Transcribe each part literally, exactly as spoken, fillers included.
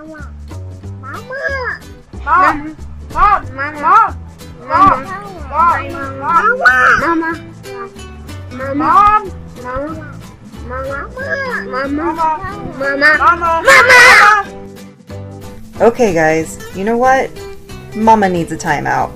Mama. Mama. Mom. Mom. Mama. Mom. Mom. Mama. Mom. Mama. Mom. Mama. Mama. Mama. Mama. Mama. Mama. Mama. Okay, guys, you know what? Mama needs a timeout.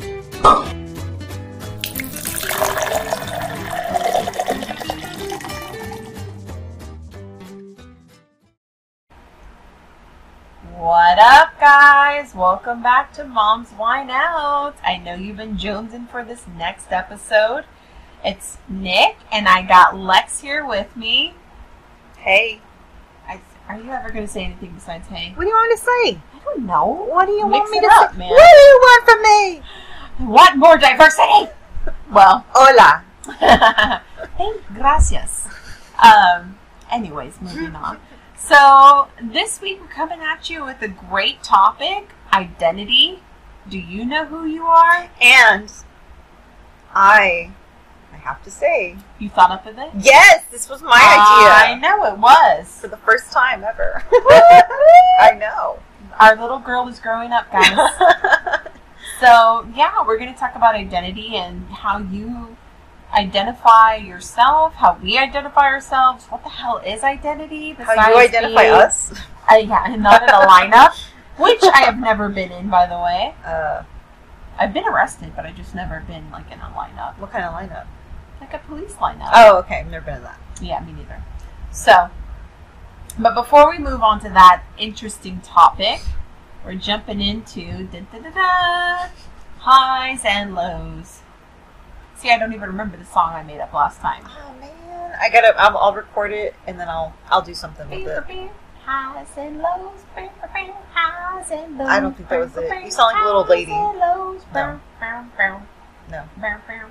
What up, guys? Welcome back to Mom's Wine Out. I know you've been jonesing for this next episode. It's Nick, and I got Lex here with me. Hey. I, are you ever going to say anything besides hey? What do you want to say? I don't know. What do you Mix want me it to up, say? man. What do you want from me? I want more diversity. Well, Hola. hey, gracias. Um, anyways, moving on. So, this week we're coming at you with a great topic, identity. Do you know who you are? And I, I have to say, You thought up of it? yes, this was my I idea know it was. for the first time ever. I know. Our little girl is growing up, guys. So, yeah, we're going to talk about identity and how you identify yourself, how we identify ourselves. What the hell is identity? How besides you identify being- us? Uh, yeah, not in a lineup, which I have never been in, by the way. Uh, I've been arrested, but I've just never been, like, in a lineup. what kind of lineup? Like a police lineup. Oh, okay. I've never been in that. Yeah, me neither. So, but before we move on to that interesting topic, we're jumping into da, da, da, da, highs and lows. See, I don't even remember the song I made up last time. Oh man, I gotta. I'll, I'll record it and then I'll I'll do something with it. Highs and lows, highs and lows. I don't think that was it. You sound like a little lady. Highs and lows, No. no. No,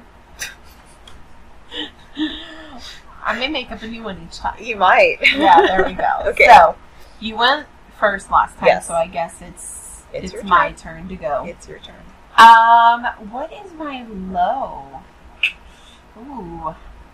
I may make up a new one each time. you might. Yeah, there we go. Okay. So, you went first last time, Yes. so I guess it's It's it's, your my turn. turn to go. It's your turn. Um, what is my low? Ooh.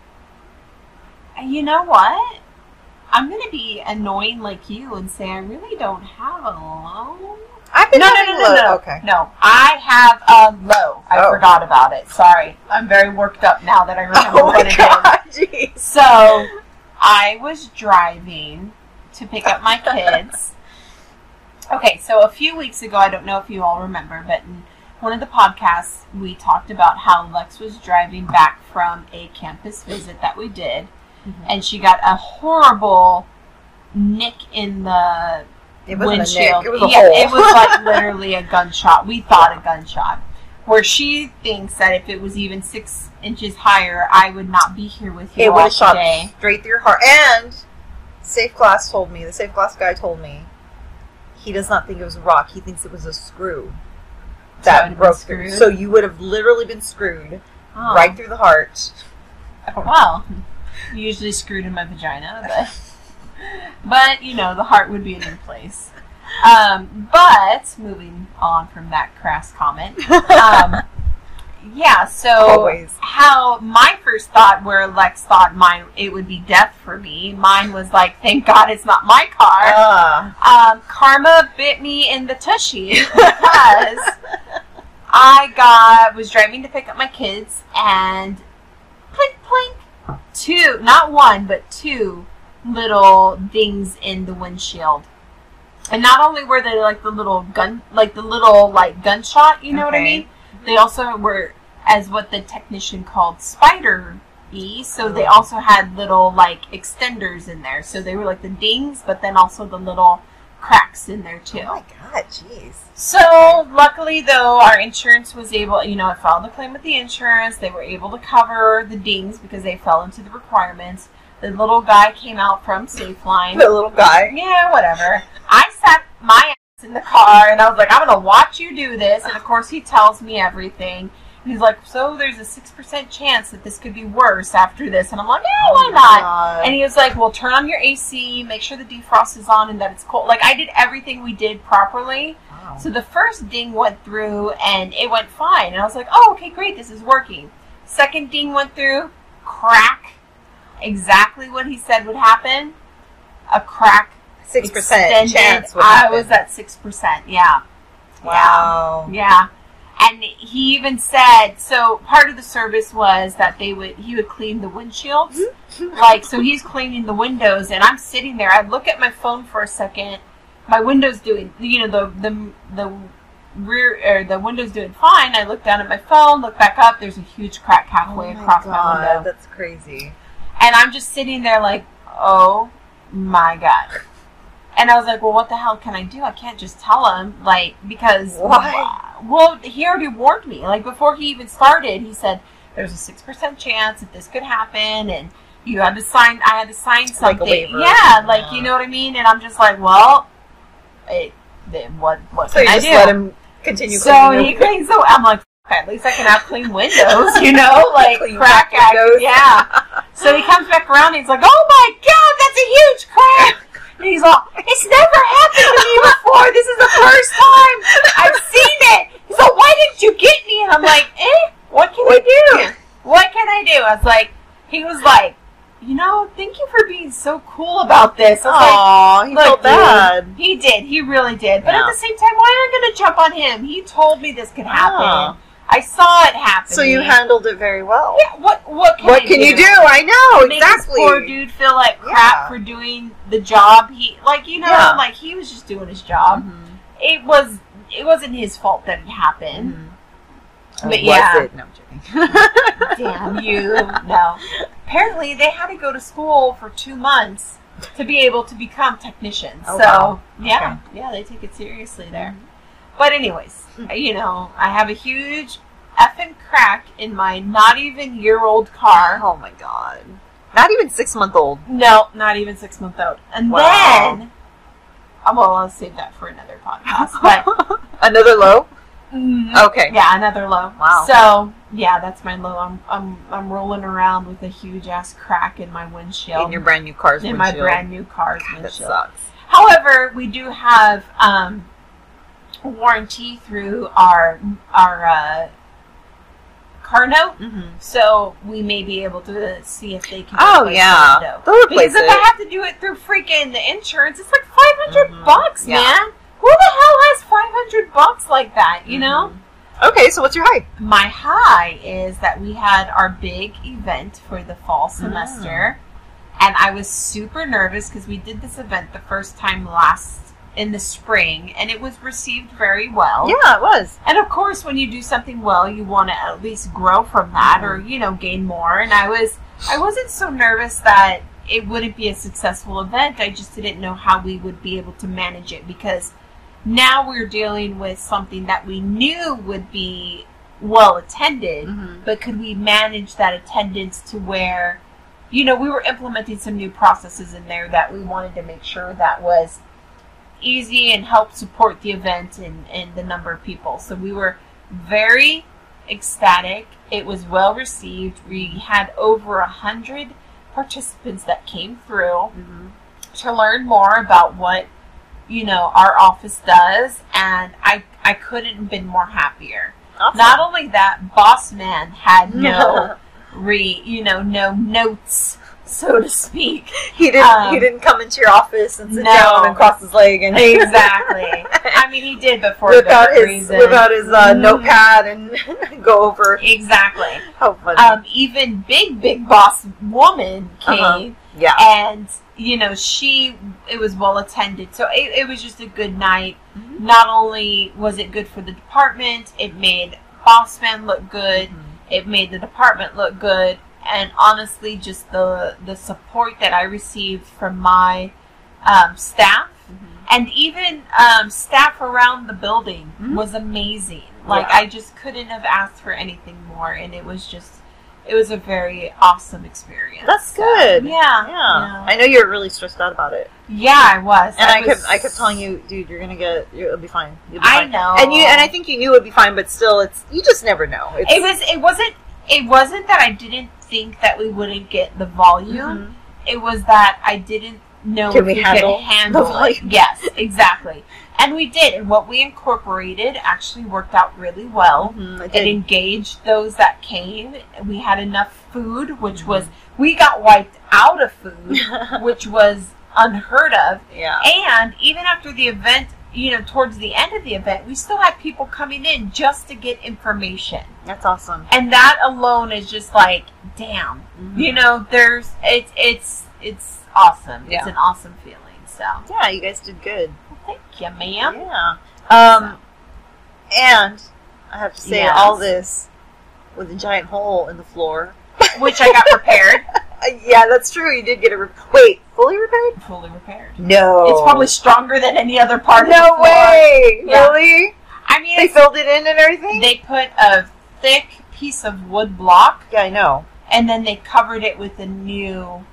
You know what? I'm gonna be annoying like you and say I really don't have a low. I've been No, no, having no, no, low- no. Okay. No, I have a low. I Oh. forgot about it. Sorry. I'm very worked up now that I remember Oh what my it is. god, jeez. So, I was driving to pick up my kids. Okay, so a few weeks ago, I don't know if you all remember, but in one of the podcasts, we talked about how Lex was driving back from a campus visit that we did, Mhm. and she got a horrible nick in the It wasn't windshield. a nick. It was a yeah, hole. it was like literally a gunshot. We thought a gunshot. Where she thinks that if it was even six inches higher, I would not be here with you It would all have shot today. straight through your heart. And Safe Glass told me, the Safe Glass guy told me, he does not think it was a rock. He thinks it was a screw So it that had been broke through. screwed? So you would have literally been screwed Oh. right through the heart. Well, usually screwed in my vagina, but but you know the heart would be in a place. Um, but moving on from that crass comment, um, yeah. So Always. how my first thought, where Lex thought mine it would be death for me, mine was like, thank God it's not my car. Ah. Um, karma bit me in the tushy because I got was driving to pick up my kids and plink plink, two, not one but two little dings in the windshield. And not only were they like the little gun, like the little like gunshot, you know what I Okay. mean? They also were, as what the technician called, spider y. So they also had little like extenders in there. So they were like the dings, but then also the little cracks in there too. Oh my god, jeez. So, luckily, though, our insurance was able, you know, I filed a claim with the insurance. They were able to cover the dings because they fell into the requirements. The little guy came out from Safeline. The little guy. Yeah, whatever. I sat my ass in the car, and I was like, I'm going to watch you do this. And, of course, he tells me everything. And he's like, so there's a six percent chance that this could be worse after this. And I'm like, yeah, why not? God. And he was like, well, turn on your A C, make sure the defrost is on and that it's cold. Like, I did everything we did properly. Wow. So the first ding went through and it went fine. And I was like, oh, okay, great, this is working. Second ding went through, crack. Exactly what he said would happen. A crack Six percent extended, chance. would I happen. was at six percent. Yeah. Wow. Yeah. And he even said, so part of the service was that they would, he would clean the windshields. Like, so he's cleaning the windows and I'm sitting there. I look at my phone for a second. My window's doing, you know, the, the, the rear, or the window's doing fine. I look down at my phone, look back up. There's a huge crack halfway Oh my across my God, window. that's crazy. And I'm just sitting there like, oh my God. And I was like, well, what the hell can I do? I can't just tell him, like, because... Why? Well, he already warned me. Like, before he even started, he said, there's a six percent chance that this could happen, and you had to sign, I had to sign something. Like a waiver. Yeah, like, Yeah. you know what I mean? And I'm just like, well, it, then what, what So can you I just do? let him continue So cleaning he your- cleans the, I'm like, okay, at least I can have clean windows, you know? Like, Clean crack back act, windows. yeah. So he comes back around and he's like, oh my God, that's a huge crack. And he's like, it's never happened to me before. This is the first time I've seen it. He's like, why didn't you get me? And I'm like, eh, what can I do? What can I do? I was like, he was like, you know, thank you for being so cool about this. I was like, Aw, he look, felt bad. dude, he did. He really did. But Yeah. at the same time, why am I going to jump on him? He told me this could happen. Ah. I saw it happen. So you handled it very well. Yeah, what, what can What I can do? you do? I know, Make exactly. this poor dude feel like crap Yeah. for doing the job he, like, you know, Yeah. like, he was just doing his job. Mhm. It was, it wasn't his fault that it happened. Mhm. But Oh, yeah. was it? No, I'm joking. Damn you. No. Apparently, they had to go to school for two months to be able to become technicians. Oh, so, wow. yeah. Yeah, they take it seriously there. But anyways, you know, I have a huge effing crack in my not even year-old car. Oh my God. Not even six month old. No, not even six months old. And Wow. then, oh, well, I'll save that for another podcast. But, Another low? mm, Okay. yeah, another low. Wow. So, yeah, that's my low. I'm, I'm, I'm rolling around with a huge ass crack in my windshield. In your brand new car's in my windshield. brand new car's God, that windshield. sucks. However, we do have um, a warranty through our our uh, car note, Mm-hmm. so we may be able to see if they can. Oh, replace yeah. the window. They'll replace Because if it. I have to do it through freaking the insurance, it's like five hundred Mhm. bucks, Yeah. man. Who the hell has five hundred bucks like that? You know. Okay, so what's your height? My high is that we had our big event for the fall semester, and I was super nervous because we did this event the first time last in the spring, and it was received very well. Yeah, it was. And of course, when you do something well, you want to at least grow from that, or you know, gain more. And I was, I wasn't so nervous that it wouldn't be a successful event. I just didn't know how we would be able to manage it because now we're dealing with something that we knew would be well attended, Mhm. but could we manage that attendance to where, you know, we were implementing some new processes in there that we wanted to make sure that was easy and help support the event and, and the number of people. So we were very ecstatic. It was well received. We had over a hundred participants that came through Mhm. to learn more about what, you know, our office does, and I I couldn't have been more happier. Awesome. Not only that, Boss Man had no re you know, no notes, so to speak. he didn't. um, he didn't come into your office and sit no. down and cross his leg and Exactly. I mean, he did, but for whip a out different his reason. whip out his uh, Mm. notepad and go over. Exactly. How funny. Um, even big, big boss woman came, Uh-huh. Yeah. and you know, she it was well attended, so it, it was just a good night. Mhm. Not only was it good for the department, it made Boss Man look good. Mhm. It made the department look good, and honestly, just the the support that I received from my um, staff. And even um, staff around the building Mhm. was amazing. Like, Yeah. I just couldn't have asked for anything more. And it was just, it was a very awesome experience. That's So, good. yeah. Yeah. I know you're really stressed out about it, Yeah, I was. and I, was- kept I kept telling you, dude, you're gonna get. You'll be fine. You'll be I fine. know. And you and I think you knew it'd be fine, but still, it's you just never know. It's, It was, it wasn't, it wasn't that I didn't think that we wouldn't get the volume. Mhm. It was that I didn't know Can if we we handle could handle the it. volume? Yes, exactly. And we did. And what we incorporated actually worked out really well. Mhm, it It did. engaged those that came. We had enough food, which Mhm. was, we got wiped out of food, which was unheard of. Yeah. And even after the event, you know, towards the end of the event, we still had people coming in just to get information. That's awesome. And that alone is just like, damn. Mm-hmm. You know, there's it's it's it's awesome. Yeah. It's an awesome feeling. So Yeah, you guys did good. well, thank you, ma'am. Yeah. Um, and I have to say, Yes. all this with a giant hole in the floor. Which I got repaired. Uh, yeah, that's true. You did get it. Re- Wait, fully repaired? Fully repaired. No. It's probably stronger than any other part of the No floor. way. Yeah. Really? I mean, They it's- filled it in and everything? they put a thick piece of wood block, yeah, I know. and then they covered it with a new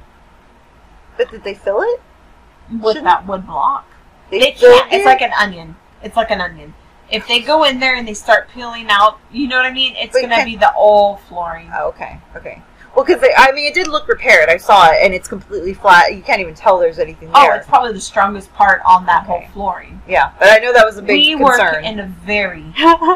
But did they fill it? with Shouldn't- that wood block. They, They filled can't. It's it? like an onion. It's like an onion. If they go in there and they start peeling out, you know what I mean? It's But going to can- be the old flooring. Oh, okay, okay. Well, because I mean, it did look repaired. I saw it, and it's completely flat. You can't even tell there's anything Oh, there. it's probably the strongest part on that Okay. whole flooring. Yeah, but I know that was a big We concern. work in a very,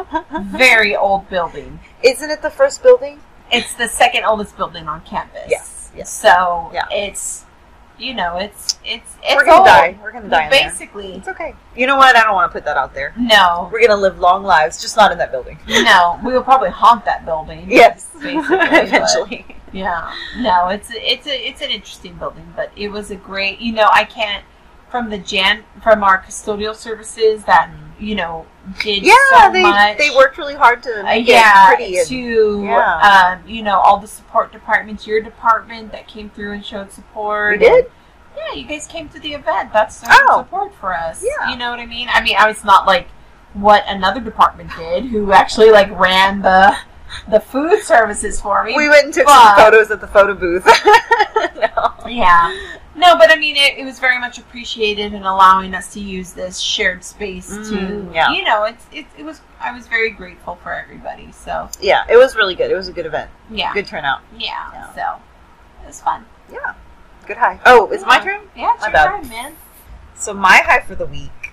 very old building. Isn't it the first building? It's the second oldest building on campus. Yes, yes. So Yeah. it's, you know, it's it's it's We're gonna old. die. We're gonna die in there. Basically, It's okay. You know what? I don't want to put that out there. no, We're gonna live long lives, just not in that building. no. We will probably haunt that building. Yes, Basically, but- eventually. Yeah, no, it's it's a it's an interesting building, but it was a great. You know, I can't from the Jan from our custodial services that you know did Yeah, so they much. they worked really hard to Uh, make yeah, it pretty. And, to yeah. um, you know all the support departments, your department that came through and showed support. we did. Yeah, you guys came to the event. That's some Oh. support for us. Yeah. You know what I mean? I mean, I was not like what another department did, who actually like ran the the food services for me. We went and took But- some photos at the photo booth. No. Yeah. No, but I mean, it, it was very much appreciated in allowing us to use this shared space to, Mm, yeah. you know, it's, it, it was, I was very grateful for everybody. So, Yeah, it was really good. It was a good event. yeah. Good turnout. Yeah. Yeah. So, it was fun. Yeah. Good high. Oh, it's my Yeah. turn? Yeah, it's My your bad. turn, man. So my high for the week,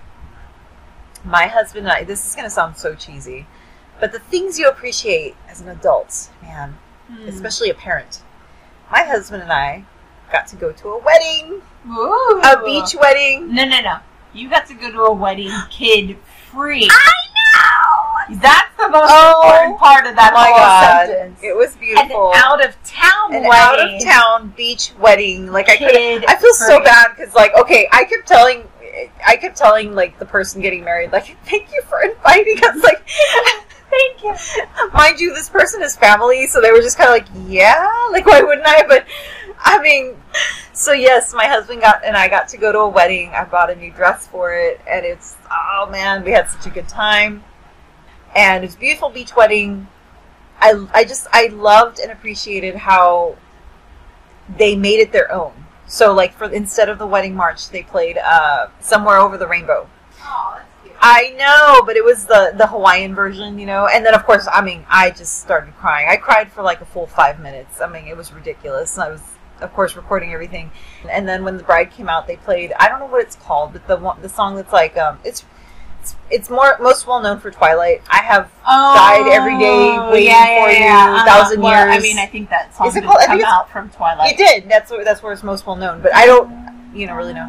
my husband and I, this is going to sound so cheesy, but the things you appreciate as an adult, man, Hmm. especially a parent. My husband and I got to go to a wedding, Ooh. a beach wedding. No, no, no. You got to go to a wedding kid free. I know! That's the most Oh, important part of that Oh my whole God. sentence. It was And beautiful. an out of town An wedding. out of town beach wedding. Like I could Kid I feel so free. bad because like okay, I kept telling I kept telling like the person getting married like thank you for inviting us like thank you. Mind you, this person is family, so they were just kind of like yeah, like why wouldn't I? But I mean, so yes, my husband got and I got to go to a wedding. I bought a new dress for it, and it's oh man, we had such a good time. And it's a beautiful beach wedding. I, I just, I loved and appreciated how they made it their own. So, like, for instead of the wedding march, they played uh, Somewhere Over the Rainbow. Oh, that's cute. I know, but it was the, the Hawaiian version, you know? And then, of course, I mean, I just started crying. I cried for, like, a full five minutes. I mean, it was ridiculous. I was, of course, recording everything. And then when the bride came out, they played, I don't know what it's called, but the one, the song that's, like, um, it's It's, it's more most well known for Twilight. I have Oh, died every day waiting yeah, yeah, for you, yeah. thousand well, years. I mean, I think that song Is it did called- I come think it's- out from Twilight. it did. That's where that's where it's most well known. But I don't, you know, really know.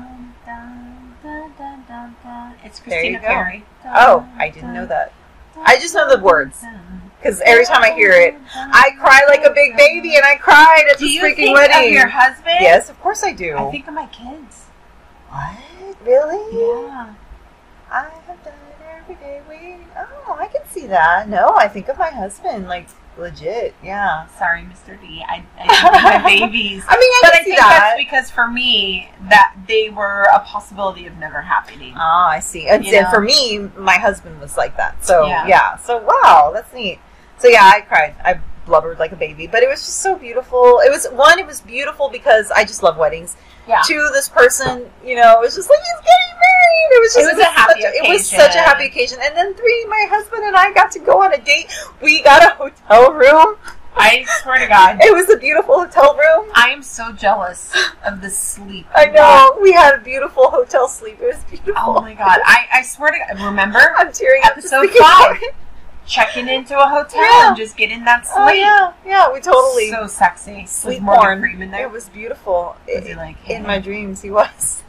It's There you Christina go. Perry. Oh, I didn't know that. I just know the words because every time I hear it, I cry like a big baby, and I cried at Do this you freaking think wedding. of your husband? Yes, of course I do. I think of my kids. What? Really? Yeah. I have died every day waiting. Oh, I can see that. No, I think of my husband, like legit. Yeah. Sorry, Mister D. I, I think of my babies. I mean, I But can I see think that. that's because for me, that they were a possibility of never happening. Oh, I see. And, You and know? for me, my husband was like that. So, Yeah. yeah. So, wow, that's neat. So, yeah, I cried. I blubbered like a baby. But it was just so beautiful. It was, one, it was beautiful because I just love weddings. Yeah. Two, this person, you know, it was just like, he's getting married. It was just It was a happy such It was occasion. such a happy occasion. And then three, my husband and I got to go on a date. We got a hotel room. I swear to God, It was a beautiful hotel room. I am so jealous of the sleep. I know. We had a beautiful hotel sleep. It was beautiful. Oh my God. I, I swear to God. Remember? I'm tearing up just Episode thinking five. about it. Checking into a hotel Yeah. and just getting that sleep. Oh, yeah. Yeah, we totally. So sexy. Sleep Was Morgan porn. Freeman there? It was beautiful. Was I- he like, in hey? my dreams, he was.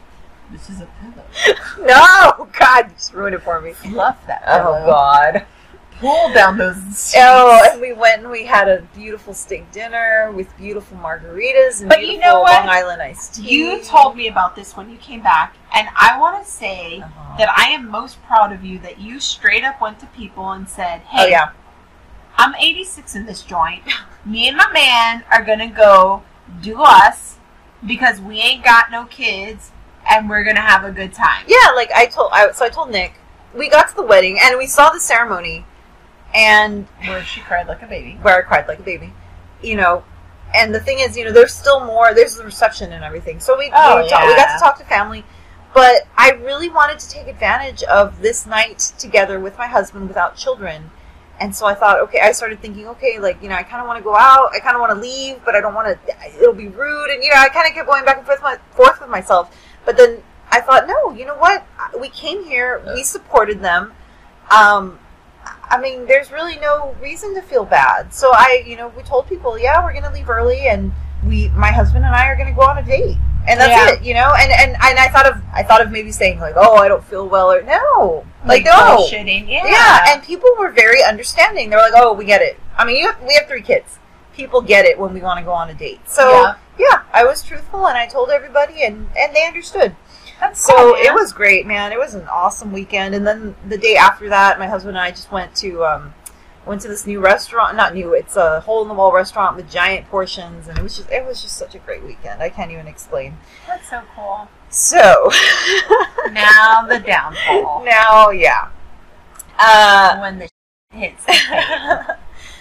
This is a pillow. No, God, you just ruined it for me. Fluff that Oh pillow. God. Pull down those sheets. Oh, and we went and we had a beautiful steak dinner with beautiful margaritas and But you beautiful know what? Long Island iced tea. You told me about this when you came back, and I want to say Uh-huh. that I am most proud of you that you straight up went to people and said, hey, Oh yeah. I'm eighty-six in this joint. Me and my man are going to go do us because we ain't got no kids, and we're going to have a good time. Yeah, like I told, I, so I told Nick, we got to the wedding and we saw the ceremony, and Where she cried like a baby. where I cried like a baby, you know. And the thing is, you know, there's still more. There's the reception and everything. So we Oh, we, ta- we got yeah. to talk to family, but I really wanted to take advantage of this night together with my husband without children. And so I thought, okay, I started thinking, okay, like, you know, I kind of want to go out. I kind of want to leave, but I don't want to, it'll be rude. And, you know, I kind of kept going back and forth, my, forth with myself. But then I thought, no, you know what? We came here. We supported them. Um, I mean, there's really no reason to feel bad. So I, you know, we told people, yeah, we're going to leave early. And we, my husband and I are going to go on a date. And that's Yeah. it, you know? And, and, and I thought of, I thought of maybe saying like, oh, I don't feel well, or no. Like, no. bullshitting. Yeah. Yeah, and people were very understanding. They were like, "Oh, we get it." I mean, you have, we have three kids. People get it when we want to go on a date. So, Yeah. yeah, I was truthful and I told everybody, and, and they understood. That's So cool, it man. was great, man. It was an awesome weekend. And then the day after that, my husband and I just went to um, went to this new restaurant. Not new. It's a hole in the wall restaurant with giant portions, and it was just it was just such a great weekend. I can't even explain. That's so cool. So Now the downfall. now, yeah. Uh, When the hits the fan.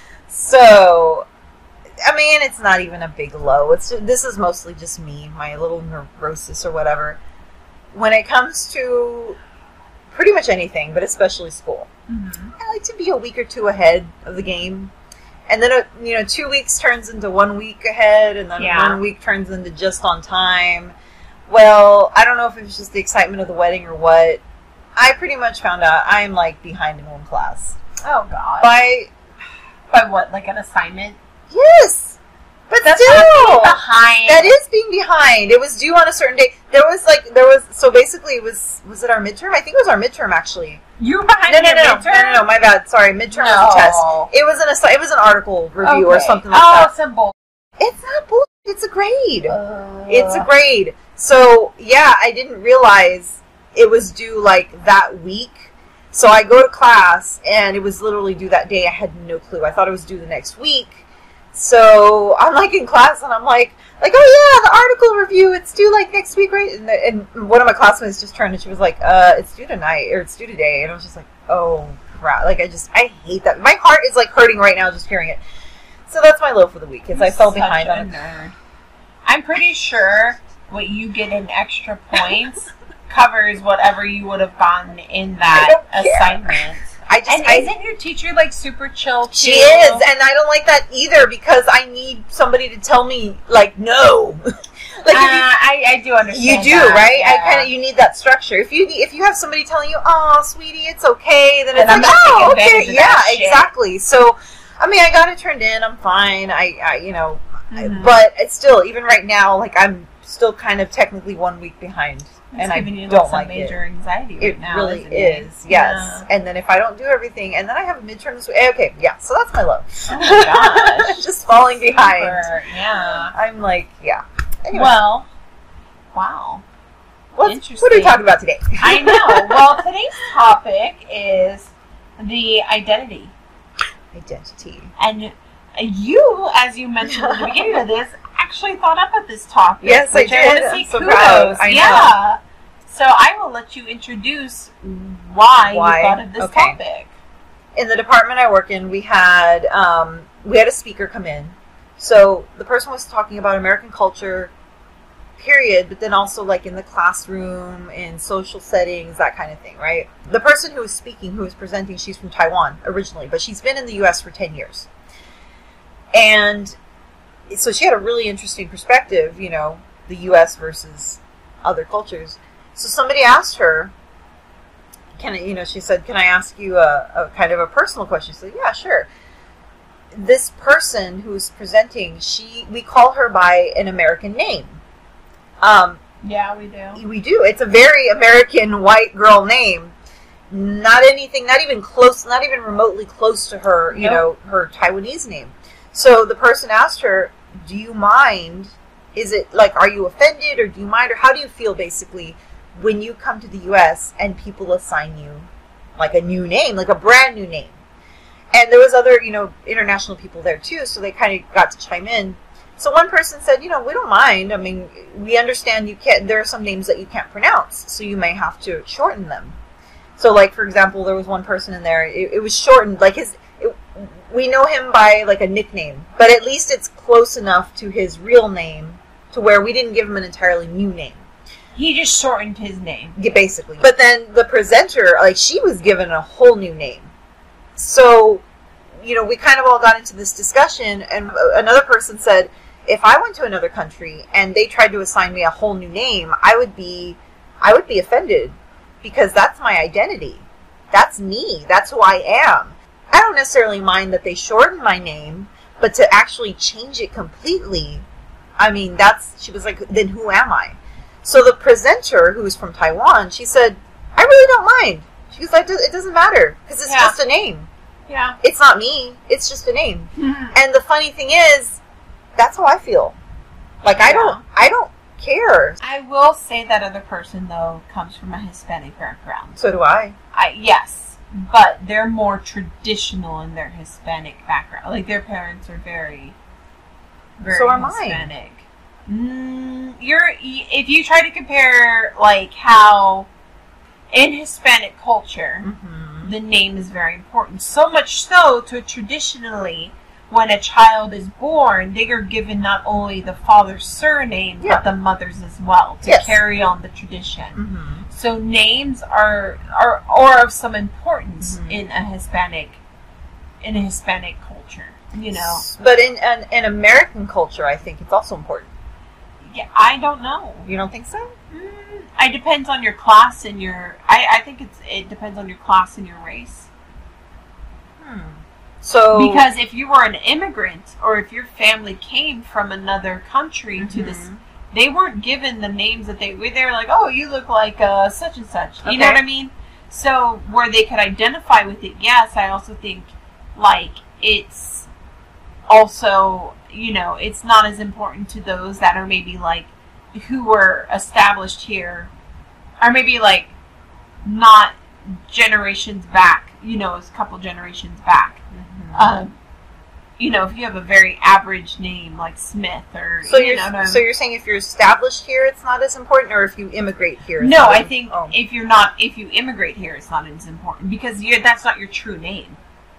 So, I mean, it's not even a big low. It's just, this is mostly just me, my little neurosis or whatever. When it comes to pretty much anything, but especially school, Mhm. I like to be a week or two ahead of the game. And then, uh, you know, two weeks turns into one week ahead, and then Yeah. one week turns into just on time. Well, I don't know if it was just the excitement of the wedding or what. I pretty much found out I'm, like, behind in one class. Oh, God. By, By what? Like an assignment? yes! But That's still! not being behind. That is being behind. It was due on a certain date. There was, like, there was, so basically it was, was it our midterm? I think it was our midterm, actually. You were behind No, no, your no, no, midterm? no, no, no, my bad. Sorry, midterm No. was a test. It was an, assi- it was an article review or Okay. something like oh, that. some bull. It's not bullshit. It's a grade. Uh, It's a grade. So, yeah, I didn't realize it was due, like, that week. So I go to class, and it was literally due that day. I had no clue. I thought it was due the next week. So I'm, like, in class, and I'm like, like, oh, yeah, the article review, it's due, like, next week, right? And, the, and one of my classmates just turned, and she was like, uh, it's due tonight, or it's due today. And I was just like, oh, crap. Like, I just, I hate that. My heart is, like, hurting right now just hearing it. So that's my low for the week, is I fell Such behind a on it. nerd. I'm pretty sure what you get in extra points covers whatever you would have gotten in that I don't care. assignment. I just, And I, isn't your teacher like super chill too? She is, and I don't like that either because I need somebody to tell me, like, no. like, Uh, if you, I, I do you understand. do, that, right? I yeah. kind of you need that structure. If you if you have somebody telling you, "Oh, sweetie, it's okay," then And it's I'm like, not "Oh, taking okay, advantage of yeah, that shit. exactly." So, I mean, I got it turned in. I'm fine. I, I you know, I- Mhm. but it's still even right now, like I'm still kind of technically one week behind, It's and I giving you don't some like major it. anxiety right It now. really isn't it? is, yes. Yeah. And then if I don't do everything, and then I have a midterm this week. Okay, yeah. So that's my low. Oh my gosh. Just falling behind. Super, yeah. I'm like, yeah. Anyway, Well, wow. what's, interesting. what are we talking about today? I know. Well, today's topic is the identity. Identity. And you, as you mentioned at the beginning of this, actually thought up with this topic. Yes, I which I, did. want to say I'm so kudos. proud. I know. Yeah. So I will let you introduce why, Why? you thought of this Okay. topic. In the department I work in, we had um, we had a speaker come in. So the person was talking about American culture, period, but then also like in the classroom, in social settings, that kind of thing, right? The person who was speaking, who was presenting, she's from Taiwan originally, but she's been in the U S for ten years. And so she had a really interesting perspective, you know, the U S versus other cultures. So somebody asked her, can I, you know, she said, can I ask you a, a kind of a personal question? She said, yeah, sure. This person who's presenting, she, we call her by an American name. Um, Yeah, we do. We do. It's a very American white girl name. Not anything, not even close, not even remotely close to her, you Nope. know, her Taiwanese name. So the person asked her, do you mind? Is it like, are you offended or do you mind? Or how do you feel basically when you come to the U S and people assign you like a new name, like a brand new name? And there was other, you know, international people there too, so they kind of got to chime in. So one person said, you know, we don't mind. I mean, we understand you can't, there are some names that you can't pronounce, so you may have to shorten them. So, like, for example, there was one person in there, it, it was shortened, like his, it, we know him by, like, a nickname, but at least it's close enough to his real name to where we didn't give him an entirely new name. He just shortened his name. Yeah, basically. But then the presenter, like, she was given a whole new name. So, you know, we kind of all got into this discussion, and another person said, if I went to another country and they tried to assign me a whole new name, I would be, I would be offended because that's my identity. That's me. That's who I am. I don't necessarily mind that they shorten my name, but to actually change it completely, I mean, that's, she was like, then who am I? So the presenter, who was from Taiwan, she said, I really don't mind. She goes, it doesn't matter because it's Yeah. just a name. Yeah. It's not me. It's just a name. And the funny thing is, that's how I feel. Like, I Yeah. don't, I don't care. I will say that other person, though, comes from a Hispanic background. So do I. I yes, but they're more traditional in their Hispanic background. Like, their parents are very, very So are mine. Hispanic. Mm, you're if you try to compare, like, how in Hispanic culture Mm-hmm. the name is very important. So much so to traditionally, when a child is born, they are given not only the father's surname, Yeah. but the mother's as well, to Yes. carry on the tradition. Mm-hmm. So names are are, are of some importance Mhm. in a Hispanic in a Hispanic culture. You know, But in, in in American culture, I think it's also important. yeah, I don't know. You don't think so? Mm, it depends on your class and your. I, I think it's it depends on your class and your race. Hmm. So Because if you were an immigrant or if your family came from another country to this, Mhm. they weren't given the names that they they were like, oh, you look like uh, such and such. You know Okay. what I mean? So where they could identify with it, yes. I also think like it's also, you know, it's not as important to those that are maybe like who were established here, or maybe like not generations back. You know, it's a couple generations back. Mhm. Um, you know, if you have a very average name like Smith or So you you're know, no, so you're saying if you're established here, it's not as important, or if you immigrate here? It's no, not I as- think oh. if you're not, if you immigrate here, it's not as important because you're that's not your true name.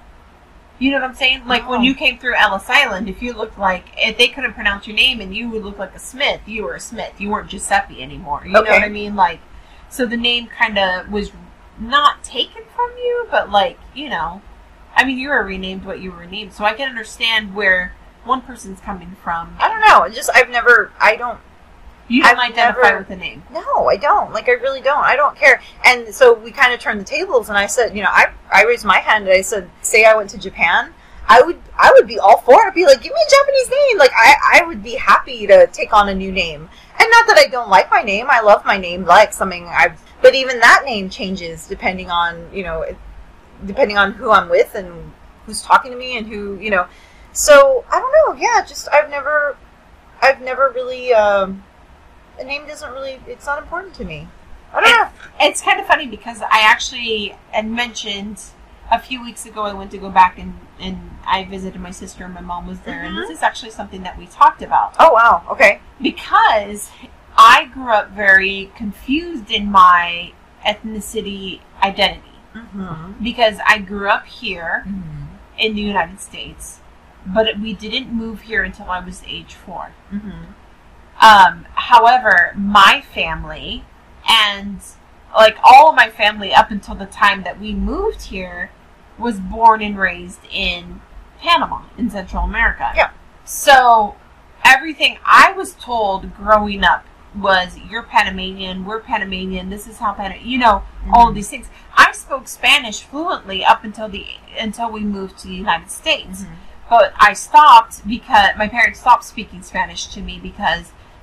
You know what I'm saying? Like when Oh. you came through Ellis Island, if you looked like if they couldn't pronounce your name and you would look like a Smith, you were a Smith. You weren't Giuseppe anymore. You know Okay. what I mean? Like, so the name kind of was not taken from you, but like you know. I mean, you were renamed what you were renamed, so I can understand where one person's coming from. I don't know. It's just I've never. I don't. You don't I've identify never- with the name. No, I don't. Like, I really don't. I don't care. And so we kind of turned the tables, and I said, you know, I I raised my hand, and I said, say I went to Japan, I would I would be all for it. I'd be like, give me a Japanese name. Like, I, I would be happy to take on a new name. And not that I don't like my name. I love my name, like something I've... But even that name changes depending on, you know, depending on who I'm with and who's talking to me and who, you know. So, I don't know. Yeah, just, I've never... I've never really... Um, a name doesn't really, it's not important to me. I don't know. It's kind of funny because I actually had mentioned a few weeks ago I went to go back and, and I visited my sister and my mom was there. And this is actually something that we talked about. Oh, wow. Okay. Because I grew up very confused in my ethnicity identity. Mm-hmm. Because I grew up here Mm-hmm. in the United States, but we didn't move here until I was age four. Mm-hmm. Um, however, my family and like all of my family up until the time that we moved here was born and raised in Panama in Central America. Yeah. So everything I was told growing up was you're Panamanian, we're Panamanian, this is how Pan you know, all of these things. I spoke Spanish fluently up until the until we moved to the United States. Mhm. But I stopped because my parents stopped speaking Spanish to me because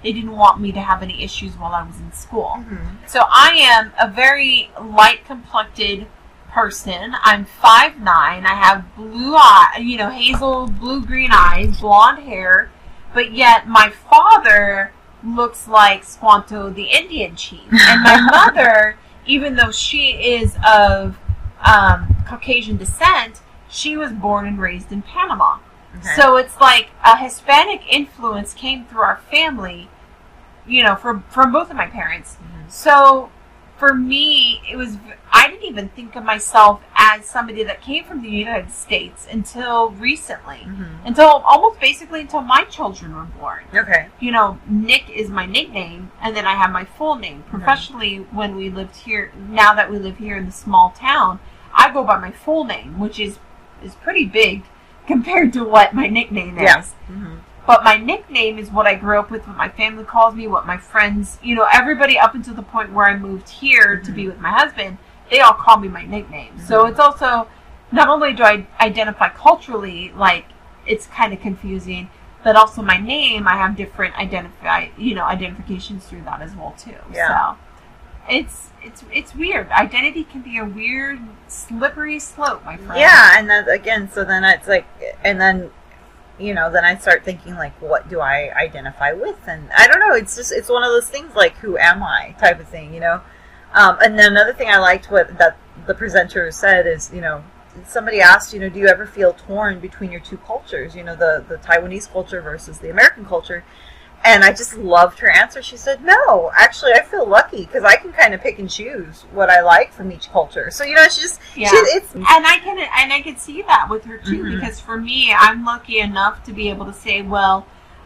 they didn't want me to have any issues while I was in school. Mm-hmm. So I am a very light complected person. I'm five nine. I have blue eye, you know, hazel blue green eyes, blonde hair, but yet my father looks like Squanto the Indian chief, and my mother, even though she is of um, Caucasian descent, she was born and raised in Panama. Okay. So it's like a Hispanic influence came through our family, you know, from from both of my parents. Mm-hmm. So for me, it was, I didn't even think of myself as somebody that came from the United States until recently. Mm-hmm. Until almost basically until my children were born. Okay. You know, Nick is my nickname, and then I have my full name. Professionally, mm-hmm. when we lived here, now that we live here in the small town, I go by my full name, which is, is pretty big compared to what my nickname is. Yeah. Mm-hmm. But my nickname is what I grew up with, what my family calls me, what my friends, you know, everybody up until the point where I moved here mm-hmm. to be with my husband, they all call me my nickname. Mm-hmm. So it's also, not only do I identify culturally, like, it's kind of confusing, but also my name, I have different identify, you know, identifications through that as well, too. Yeah. So it's, it's, it's weird. Identity can be a weird, slippery slope, my friend. Yeah, and then, again, so then it's like, and then, you know, then I start thinking, like, what do I identify with? And I don't know, it's just, it's one of those things, like, who am I type of thing, you know? Um, and then another thing I liked what that the presenter said is, you know, somebody asked, you know, do you ever feel torn between your two cultures, you know, the, the Taiwanese culture versus the American culture? And I just loved her answer. She said, no, actually, I feel lucky because I can kind of pick and choose what I like from each culture. So, you know, it's just, yeah. she, it's... And I can and I can see that with her, too, Mm-hmm. because for me, I'm lucky enough to be able to say, well,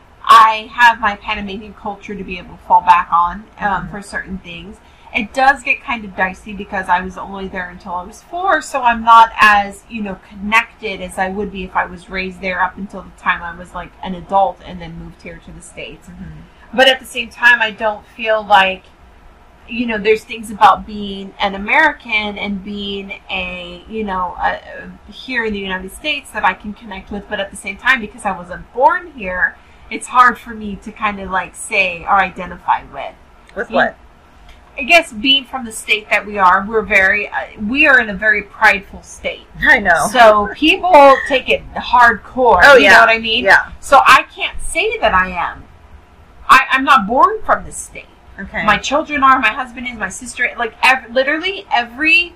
I have my Panamanian culture to be able to fall back on um, Mm-hmm. for certain things. It does get kind of dicey because I was only there until I was four, so I'm not as, you know, connected as I would be if I was raised there up until the time I was, like, an adult and then moved here to the States. Mm-hmm. But at the same time, I don't feel like, you know, there's things about being an American and being a, you know, a, a, here in the United States that I can connect with, but at the same time, because I wasn't born here, it's hard for me to kind of, like, say or identify with. With You- what? I guess being from the state that we are, we're very, uh, we are in a very prideful state. I know. So people take it hardcore. Oh, you yeah. know what I mean? Yeah. So I can't say that I am. I, I'm not born from this state. Okay. My children are, my husband is, my sister, like ev- literally every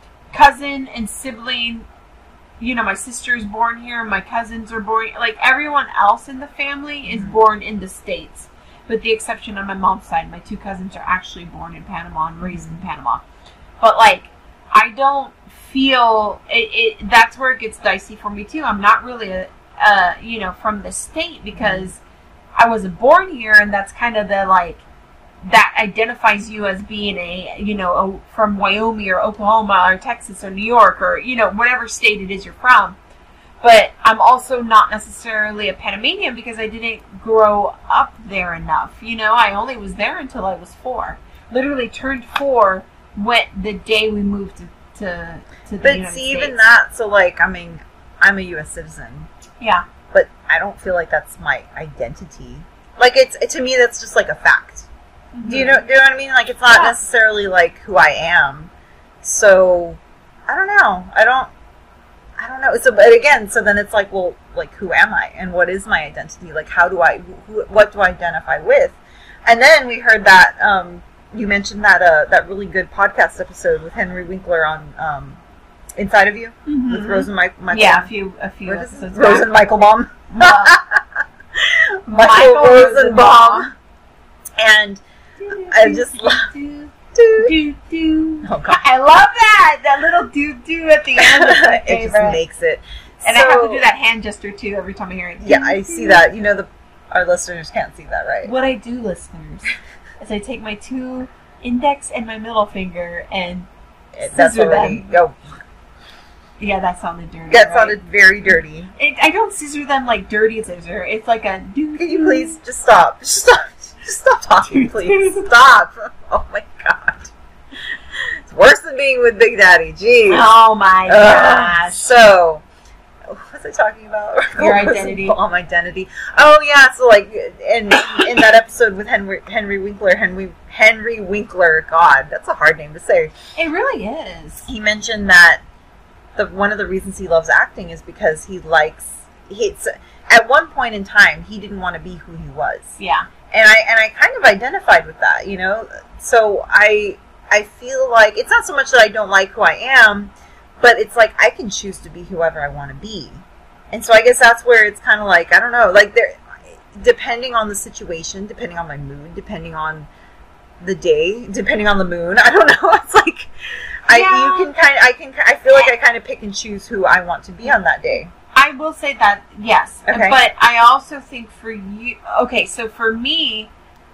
cousin and sibling, you know, my sister is born here, my cousins are born, like everyone else in the family is Mhm. born in the States. With the exception of my mom's side, my two cousins are actually born in Panama and raised in Panama. But like, I don't feel it, it. That's where it gets dicey for me too. I'm not really a, uh, you know, from the state because I wasn't born here, and that's kind of the like that identifies you as being a, you know, a, from Wyoming or Oklahoma or Texas or New York or you know whatever state it is you're from. But I'm also not necessarily a Panamanian because I didn't grow up there enough. You know, I only was there until I was four. Literally turned four when the day we moved to to, to the But United see, States. even that, so like, I mean, I'm a U S citizen, Yeah. but I don't feel like that's my identity. Like, it's, to me, that's just like a fact. Do you know, do you know what I mean? Like, it's not Yeah. necessarily like who I am. So, I don't know. I don't, I don't know. So, but again, so then it's like, well, like, who am I? And what is my identity? Like, how do I, who, what do I identify with? And then we heard that, um, you mentioned that, uh, that really good podcast episode with Henry Winkler on, um, Inside of You Mhm. with Rose and Mike, Michael. Yeah, a few a few What is it? episodes Rose back. and Michael Baum. Well, Michael, Michael Rosenbaum. And I just love, do dude. do do. Oh, God. I love that that little do do at the end is my It just favorite. makes it. And I have to So- do that hand gesture too every time I hear it. Yeah, I see that. You know, the our listeners can't see that, right? What I do, listeners, is I take my two index and my middle finger and It- That's scissor already. them. Oh, Yeah, that sounded dirty. that right? sounded very dirty. It, I don't scissor them like dirty scissor. It's like a do. Can you please just stop? Just stop. Just stop talking, please. Stop. Oh my God. It's worse than being with Big Daddy. Jeez. Oh my Ugh. gosh. So, was I talking about? Your What was identity. Bomb identity. Oh yeah, so like in in that episode with Henry Henry Winkler, Henry Henry Winkler, God, that's a hard name to say. It really is. He mentioned that the one of the reasons he loves acting is because he likes he's at one point in time he didn't want to be who he was. Yeah. And I and I kind of identified with that, you know. So I I feel like it's not so much that I don't like who I am, but it's like I can choose to be whoever I want to be. And so I guess that's where it's kind of like, I don't know, like there, depending on the situation, depending on my mood, depending on the day, depending on the moon, I don't know. It's like I Yeah. you can kind of I can I feel like I kind of pick and choose who I want to be on that day. I will say that, yes. Okay. But I also think for you, okay, so for me,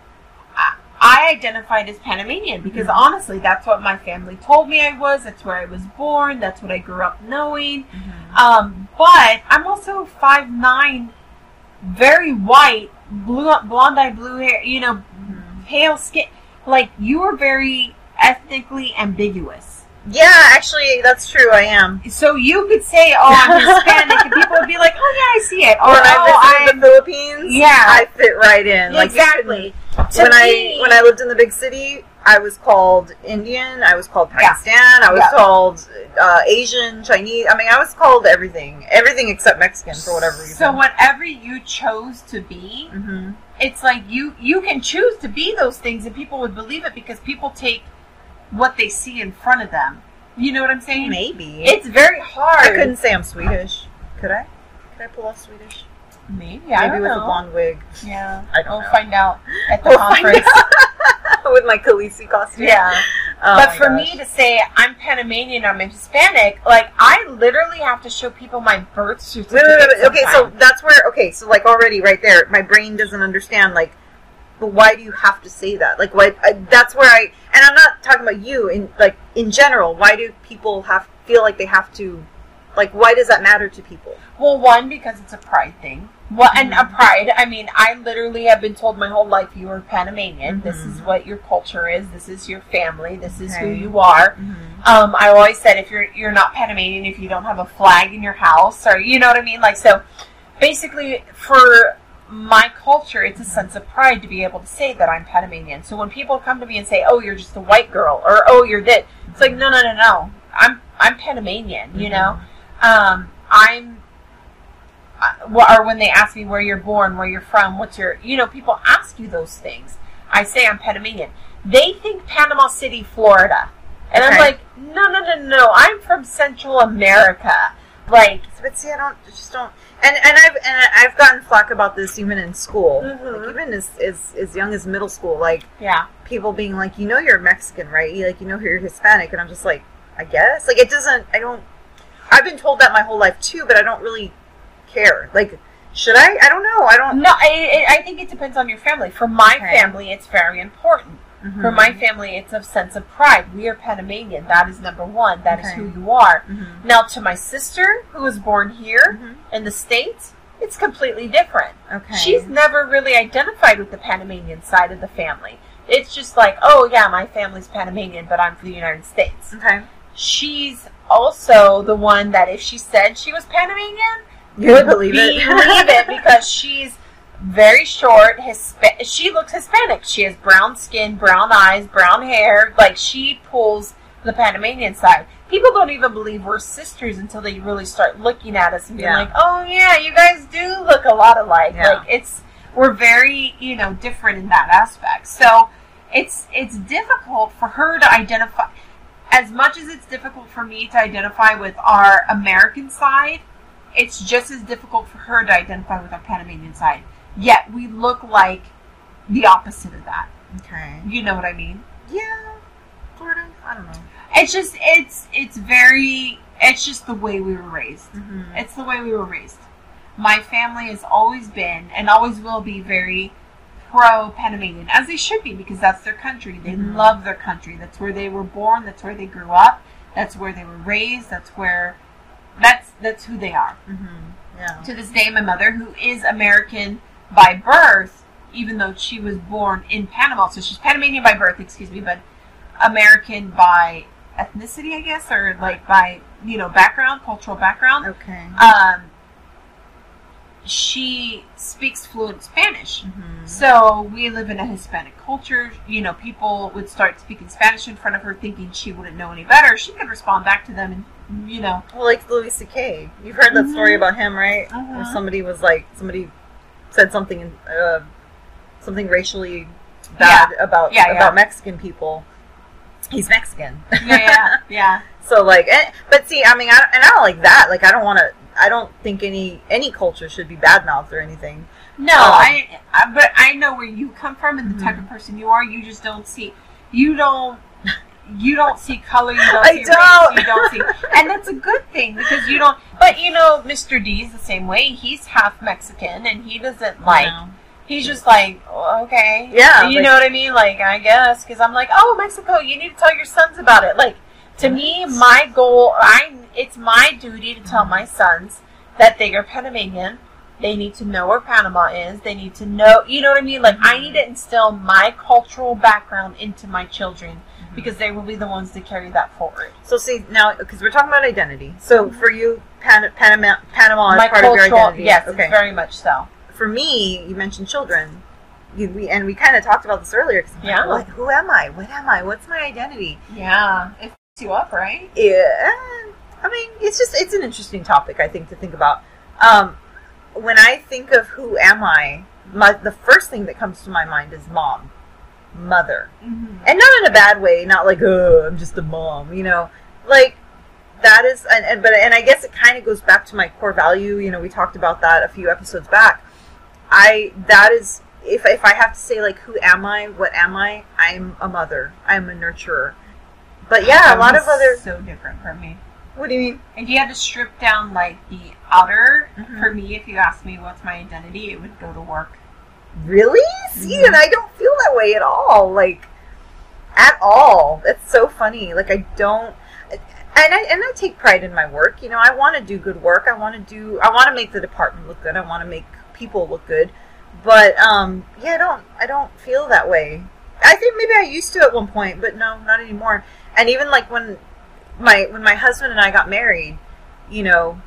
I, I identified as Panamanian because Mhm. honestly, that's what my family told me I was. That's where I was born. That's what I grew up knowing. Um, but I'm also five nine, very white, blue, blonde-eyed, blue hair, you know, pale skin. Like, you are very ethnically ambiguous. Yeah, actually, that's true. I am. So you could say, oh, I'm Hispanic, and people would be like, oh, yeah, I see it. Or, When I oh, visited I'm... the Philippines, Yeah. I fit right in. Like you Exactly. couldn't- To when me- I when I lived in the big city, I was called Indian. I was called Yeah. Pakistan. I was Yeah. called uh, Asian, Chinese. I mean, I was called everything, everything except Mexican for whatever reason. So whatever you chose to be, hmm it's like you you can choose to be those things, and people would believe it because people take what they see in front of them. You know what I'm saying? Maybe It's very hard. I couldn't say I'm Swedish. Could I? Could I pull off Swedish? Maybe I Maybe don't with know. a blonde wig. Yeah, I don't we'll know. find out at the We'll find conference. out. With my Khaleesi costume. Yeah. Oh But my for gosh. me to say I'm Panamanian, I'm Hispanic, like I literally have to show people my birth Wait, certificate. wait, wait, wait. Okay, so sometimes. that's where, okay, so like already right there, my brain doesn't understand, like, but why do you have to say that? Like, why, I, that's where I, and I'm not talking about you, in like, in general, why do people have, feel like they have to, like, why does that matter to people? Well, one, because it's a pride thing. Well, and a Mm-hmm. pride, I mean, I literally have been told my whole life you are Panamanian. This is Mhm. what your culture is. This is your family. This is who Okay. you are. Um, I always said if you're you're not Panamanian if you don't have a flag in your house, or you know what I mean. Like, so basically, for my culture, it's a sense of pride to be able to say that I'm Panamanian. So when people come to me and say, "Oh, you're just a white girl," or "Oh, you're this," it's like, no, no, no, no. I'm I'm Panamanian. You know, um, I'm. Uh, or when they ask me where you're born, where you're from, what's your, you know, people ask you those things. I say I'm Panamanian. They think Panama City, Florida. And I'm Okay. like, no, no, no, no. I'm from Central America. Like, But see, I don't, I just don't, and, and I've, and I've gotten flack about this even in school, Mhm. like even as, as, as young as middle school, like, yeah. people being like, you know you're Mexican, right? You, like, you know you're Hispanic, and I'm just like, I guess? Like, it doesn't, I don't, I've been told that my whole life too, but I don't really care. Like, should I? I don't know. I don't. No, I, I I think it depends on your family. For my Okay. family, it's very important. Mhm. For my family, it's a sense of pride. We are Panamanian. That is number one. That is Okay. who you are. Mhm. Now, to my sister, who was born here Mhm. in the States, it's completely different. Okay. She's never really identified with the Panamanian side of the family. It's just like, oh, yeah, my family's Panamanian, but I'm from the United States. okay. She's also the one that if she said she was Panamanian, You would believe it. believe it because she's very short. Hispa- she looks Hispanic. She has brown skin, brown eyes, brown hair. Like, she pulls the Panamanian side. People don't even believe we're sisters until they really start looking at us and being Yeah. like, oh, yeah, you guys do look a lot alike. Yeah. Like, it's, we're very, you know, different in that aspect. So it's, it's difficult for her to identify. As much as it's difficult for me to identify with our American side, it's just as difficult for her to identify with our Panamanian side. Yet we look like the opposite of that. Okay. You know what I mean? Yeah. Sort of. I don't know. It's just, it's, it's very, it's just the way we were raised. Mm-hmm. It's the way we were raised. My family has always been, and always will be, very pro-Panamanian, as they should be, because that's their country. They Mhm. love their country. That's where they were born. That's where they grew up. That's where they were raised. That's where, that's, that's who they are. Mm-hmm. Yeah. To this day, my mother, who is American by birth, even though she was born in Panama, so she's Panamanian by birth, excuse me, but American by ethnicity, I guess, or like by, you know, background, cultural background. Okay. Um, she speaks fluent Spanish. Mhm. So we live in a Hispanic culture. You know, people would start speaking Spanish in front of her thinking she wouldn't know any better. She could respond back to them and, you know. Well, like Louis C K. You've heard that story Mhm. about him, right? Mhm. Where somebody was like, somebody said something, uh, something racially bad about Yeah, yeah. about Mexican people. He's Mexican. Yeah, yeah, yeah. So like, and, but see, I mean, I, and I don't like that. Like, I don't want to. I don't think any any culture should be badmouthed or anything. No, Um, I, I. But I know where you come from and the type Mhm. of person you are. You just don't see. You don't. You don't see color. You don't I see don't. race. You don't see, and that's a good thing because you don't. But you know, Mister D is the same way. He's half Mexican, and he doesn't like. No. He's just like, oh, okay, Yeah, You like- know what I mean? Like, I guess because I'm like, oh, Mexico, you need to tell your sons about it. Like, to me, my goal, I it's my duty to tell my sons that they are Panamanian. They need to know where Panama is. They need to know, you know what I mean? Like, I need to instill my cultural background into my children because they will be the ones to carry that forward. So see now, because we're talking about identity. So for you, Pan- Panama, Panama is My part of your cultural, identity. yes, Okay. it's very much so. For me, you mentioned children. You, we and we kind of talked about this earlier. 'Cause I'm like, Yeah. what, who am I? What am I? What's my identity? Yeah, it f***s you up, right? Yeah. I mean, it's just it's an interesting topic. I think to think about. Um, when I think of who am I, my, the first thing that comes to my mind is mom, mother. Mm-hmm. And not in a bad way, not like, oh, I'm just a mom, you know, like that is, and, and but and I guess it kind of goes back to my core value. You know, we talked about that a few episodes back. I that is if if I have to say like, who am I? What am I? I'm a mother. I'm a nurturer. But yeah, a That lot was of other. so different from me. What do you mean? If you had to strip down like the outer, Mhm. for me, if you asked me what's my identity, it would go to work. Really? See, Mhm. and I don't feel that way at all. Like, at all. That's so funny. Like, I don't. And I and I take pride in my work. You know, I want to do good work. I want to do. I want to make the department look good. I want to make people look good. But um, yeah, I don't. I don't feel that way. I think maybe I used to at one point, but no, not anymore. And even like when my when my husband and I got married, you know,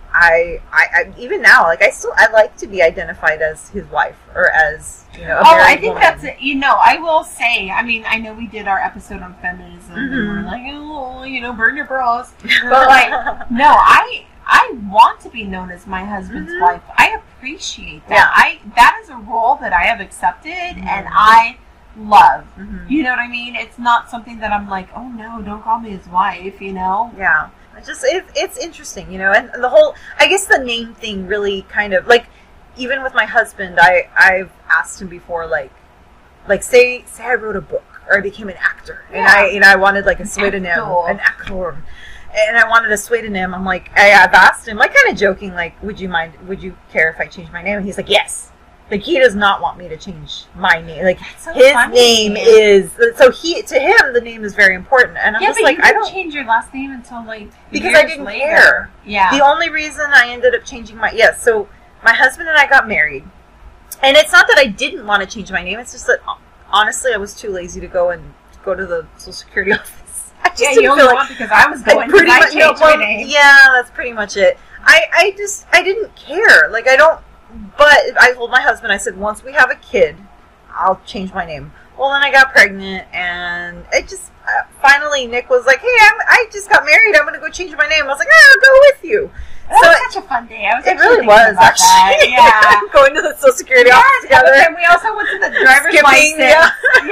I, I, I even now, like I still, I like to be identified as his wife or as, you know, a Oh, I married think woman. that's it. You know, I will say, I mean, I know we did our episode on feminism and Mhm. we're like, oh, you know, burn your bras. But like, no, I I want to be known as my husband's Mhm. wife. I appreciate that. Yeah. I that is a role that I have accepted Mhm. and I love. Mhm. You know what I mean? It's not something that I'm like, oh no, don't call me his wife, you know? Yeah, it's just it, it's interesting, you know, and, and the whole, I guess the name thing really kind of like, even with my husband, I I've asked him before, like, like say say I wrote a book or I became an actor, and Yeah. I and I wanted like a pseudonym, actor. an actor, and I wanted a pseudonym. I'm like, I, I've asked him, like, kind of joking, like, would you mind, would you care if I changed my name? And he's like, yes. Like, he does not want me to change my name. Like, That's so his funny. name is, so he, to him, the name is very important. And I'm Yeah, just but like, you I didn't don't, change your last name until like because years I didn't later. care. Yeah. The only reason I ended up changing my, yes, so my husband and I got married. And it's not that I didn't want to change my name. It's just that, honestly, I was too lazy to go and go to the Social Security office. I just yeah, didn't you only feel like- want because I was I going pretty because I much, changed no, well, my name. yeah, that's pretty much it. I, I just, I didn't care. Like, I don't, but I told my husband, I said, once we have a kid, I'll change my name. Well, then I got pregnant, and it just, uh, finally, Nick was like, hey, I'm, I just got married, I'm going to go change my name. I was like, ah, I'll go with you. That So was it- such a fun day. I was It actually really thinking was, about actually. that. Yeah. Going to the Social Security Yes, office but together. then we also went to the driver's Skipping, license. yeah.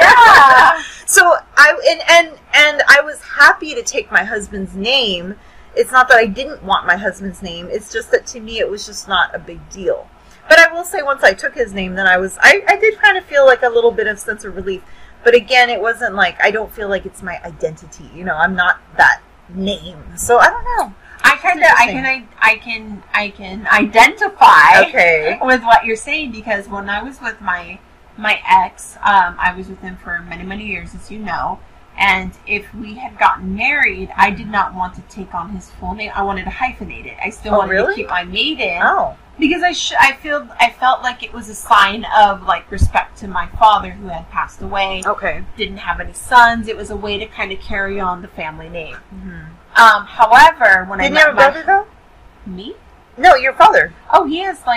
Yeah. So I and, and and I was happy to take my husband's name. It's not that I didn't want my husband's name. It's just that to me it was just not a big deal. But I will say, once I took his name, then I was I, I did kind of feel like a little bit of sense of relief. But again, it wasn't like, I don't feel like it's my identity. You know, I'm not that name. So I don't know. I kind of, I can, I can, I can identify Okay. with what you're saying because when I was with my my ex, um, I was with him for many, many years, as you know. And if we had gotten married, I did not want to take on his full name. I wanted to hyphenate it. I still Oh, wanted really? to keep my maiden Oh. because I sh- I feel I felt like it was a sign of like respect to my father who had passed away. Okay. Didn't have any sons. It was a way to kind of carry on the family name. Mm-hmm. Um, however, when Didn't I you met have a my brother though? me, No, your father. oh, he has like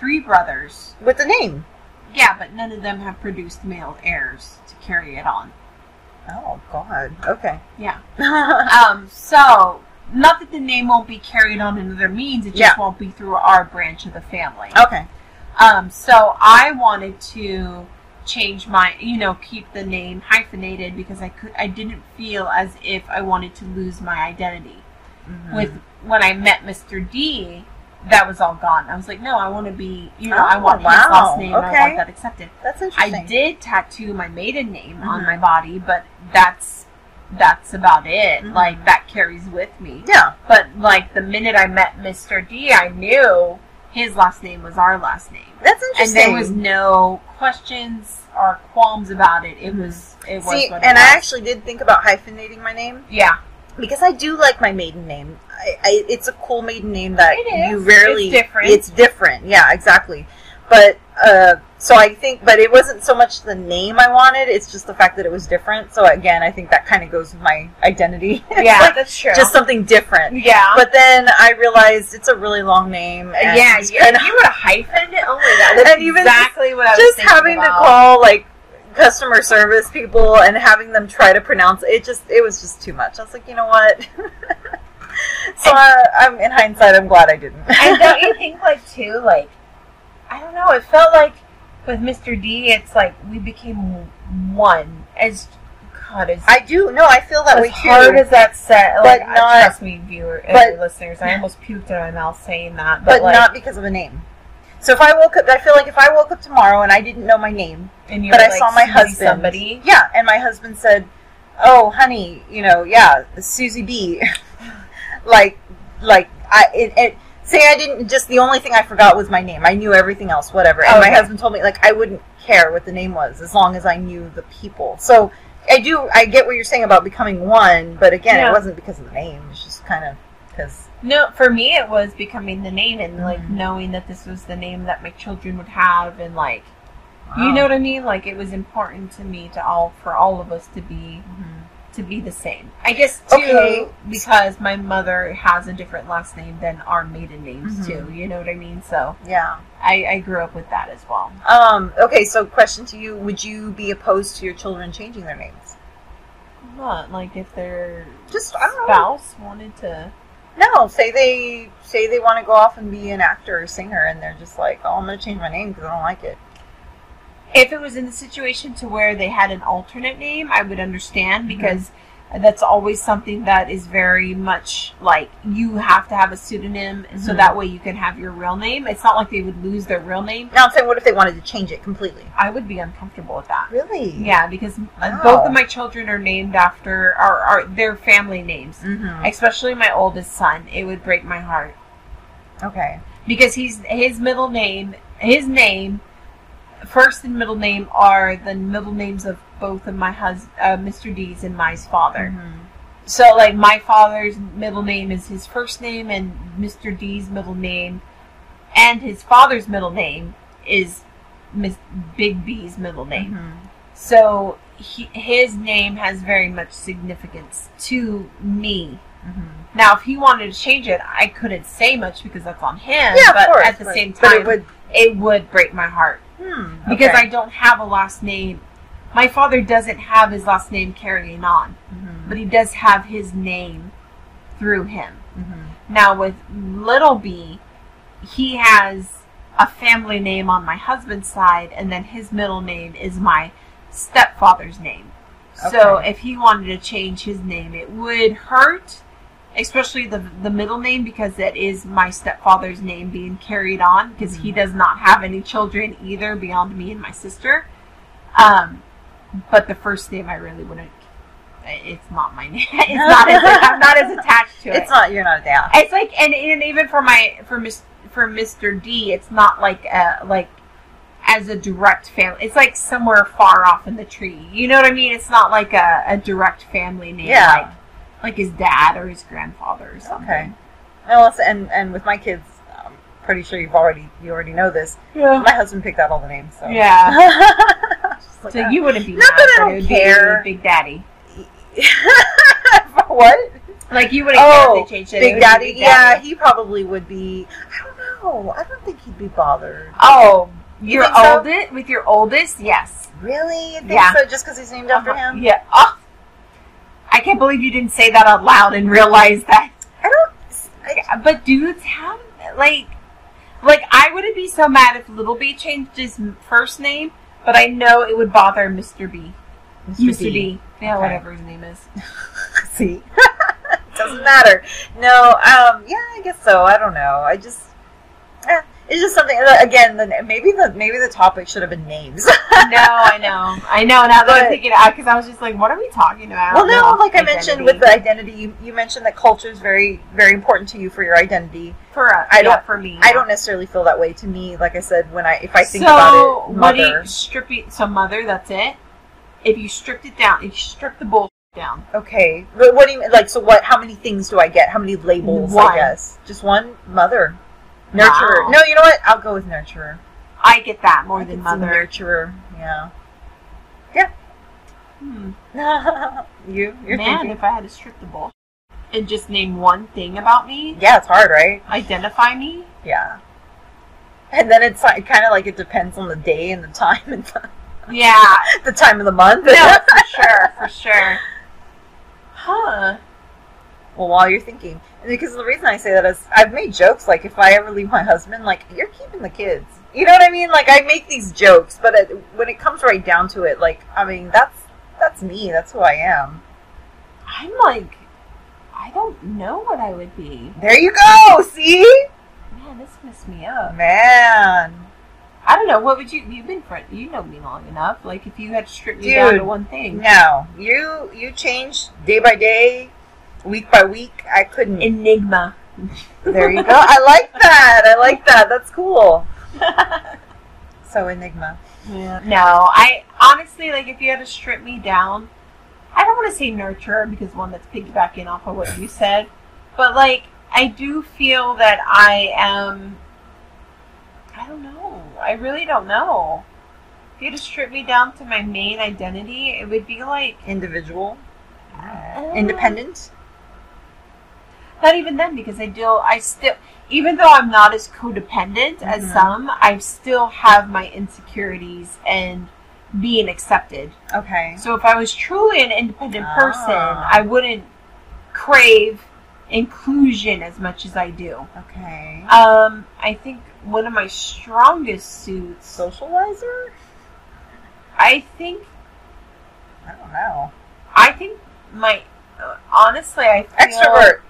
three brothers. With the name. Yeah, but none of them have produced male heirs to carry it on. Oh, God. Okay. Yeah. um, so, not that the name won't be carried on in other means, it just Yeah. won't be through our branch of the family. Okay. Um, so I wanted to change my, you know, keep the name hyphenated because I could, I didn't feel as if I wanted to lose my identity. Mm-hmm. With, when I met Mister D, that was all gone. I was like, no, I want to be, you know, Oh, I want wow. his last name, Okay. I want that accepted. That's interesting. I did tattoo my maiden name on Mhm. my body, but that's that's about it. Mhm. Like, that carries with me. Yeah. But, like, the minute I met Mister D, I knew his last name was our last name. That's And interesting. there was no questions or qualms about it. It was, it was See, what it and was. I actually did think about hyphenating my name. Yeah. Because I do like my maiden name. I, I, it's a cool maiden name that It is. you rarely... It's different. It's different, yeah, exactly. But, uh, so I think, but it wasn't so much the name I wanted, it's just the fact that it was different. So again, I think that kind of goes with my identity. It's Yeah, like that's true. just something different. Yeah. But then I realized it's a really long name. And yeah, it's you, kind of- you would have hyphened it. Oh my god, that's And even exactly what I was just thinking having about. to call, like, customer service people and having them try to pronounce it, it just, it was just too much. I was like, you know what? So uh, I'm in hindsight, I'm glad I didn't. And don't you think, like, too, like, I don't know, it felt like with Mister D, it's like we became one. As, God, as, I do. No, I feel that as way too. hard as that set, But like, not- trust me, viewer, uh, but- listeners, I almost puked in my mouth saying that. but But, like, not because of a name. So if I woke up, I feel like if I woke up tomorrow and I didn't know my name, and you're but I like, saw my Susie husband, somebody. yeah, and my husband said, "Oh, honey, you know, yeah, Susie B," like, like I, it, it, say I didn't. Just the only thing I forgot was my name. I knew everything else, whatever. And Okay. my husband told me, like, I wouldn't care what the name was as long as I knew the people. So I do. I get what you're saying about becoming one, but again, Yeah. it wasn't because of the name. It's just kind of because. No, for me, it was becoming the name and, like, Mhm. knowing that this was the name that my children would have and, like, you know what I mean? Like, it was important to me to all, for all of us to be, Mhm. to be the same. I guess, too, Okay. because my mother has a different last name than our maiden names, Mhm. too. You know what I mean? So, Yeah. I, I grew up with that as well. Um. Okay. So, question to you: would you be opposed to your children changing their names? What? Like, if their Just I don't know. spouse wanted to... No, say they say they want to go off and be an actor or singer, and they're just like, "Oh, I'm going to change my name because I don't like it." If it was in the situation to where they had an alternate name, I would understand Mm-hmm. because that's always something that is very much like you have to have a pseudonym so Mhm. that way you can have your real name. It's not like they would lose their real name. Now I'm saying, what if they wanted to change it completely? I would be uncomfortable with that. Really? Yeah, because uh Wow. both of my children are named after are, are their family names. Mm-hmm. Especially my oldest son. It would break my heart. Okay. Because he's his middle name his name first and middle name are the middle names of both of my hus uh, Mister D's and my father. Mhm. So like my father's middle name is his first name and Mister D's middle name and his father's middle name is Miss Big B's middle name. Mhm. So he, his name has very much significance to me. Mhm. Now, if he wanted to change it, I couldn't say much because that's on him. Yeah, but of course. at the but- same but time, it would. it would break my heart Hmm, because okay. I don't have a last name. My father doesn't have his last name carrying on, Mhm. but he does have his name through him. Mhm. Now, with little B, he has a family name on my husband's side, and then his middle name is my stepfather's name. So Okay. if he wanted to change his name, it would hurt, especially the the middle name, because that is my stepfather's name being carried on, because he does not have any children either beyond me and my sister. Um, but the first name I really wouldn't. It's not my name. It's not. As, I'm not as attached to it. It's not. You're not a dad. It's like, and, and even for my for Miss for Mister D, it's not like a like as a direct family. It's like somewhere far off in the tree. You know what I mean? It's not like a, a direct family name, Yeah. like like his dad or his grandfather or something. Okay. Well, it's- and and with my kids, I'm pretty sure you've already you already know this. Yeah. My husband picked out all the names. So. Yeah. Just like So that. you wouldn't be Not mad, that I but don't it would care. be Big Daddy. what? Like you wouldn't Oh, care if they changed it. It Big would be Daddy. Big Yeah, Daddy. he probably would be. I don't know. No, I don't think he'd be bothered. Oh, You your think so? oldest with your oldest, yes. Really? You think Yeah. so? Just because he's named after Uh-huh. him? Yeah. Oh, I can't believe you didn't say that out loud and realize that. I don't. I, But dudes have like, like I wouldn't be so mad if Little B changed his first name, but I know it would bother Mister B. Mister B. Yeah, Okay. whatever his name is. See, doesn't matter. No, um, yeah, I guess so. I don't know. I just, eh, it's just something. Again, the, maybe the maybe the topic should have been names. No, I know, I know. Now that But- I'm thinking out, because I was just like, what are we talking about? Well, no, like I Identity. mentioned with the identity, you, you mentioned that culture is very, very important to you for your identity. for us, I yeah, don't- for me. I yeah. don't necessarily feel that way. To me, like I said, when I if I think so, about it, what do mother. you strip it? So mother, that's it. If you stripped it down, if you strip the bullshit down, Okay, but what do you mean? Like, so what? How many things do I get? How many labels? One. I guess just one. Mother, nurturer. Wow. No, you know what? I'll go with nurturer. I get that more I than think it's a mother. nurturer. Yeah. Hmm. you, you're Man, thinking. if I had to strip the bullshit and just name one thing about me, Yeah, it's hard, right? identify me. Yeah. And then it's like, kind of like it depends on the day and the time and the, Yeah, the time of the month. no, for sure, for sure. Huh? Well, while you're thinking, and because the reason I say that is I've made jokes like if I ever leave my husband, like you're keeping the kids. You know what I mean? Like I make these jokes, but it, when it comes right down to it, like I mean that's that's me. That's who I am. I'm like, I don't know what I would be. There you go. See, Man, this messed me up. man. I don't know. What would you? You've been friend. You know me long enough. Like, if you had to strip me down Dude. to one thing, No, you you change day by day, week by week. I couldn't. enigma. There you go. I like that. I like that. That's cool. So enigma. Yeah. No, I honestly like if you had to strip me down, I don't want to say nurturer because one that's piggybacking off of what you said, but like I do feel that I am. I don't know. I really don't know. If you had to strip me down to my main identity, it would be like Individual. uh, Independent. Not even then, because I do. I still, even though I'm not as codependent as Mhm. some, I still have my insecurities and being accepted. Okay. So if I was truly an independent person, Ah. I wouldn't crave inclusion as much as I do. Okay. Um, I think one of my strongest suits. Socializer? I think. I don't know. I think my. Uh, honestly, I feel, Extrovert.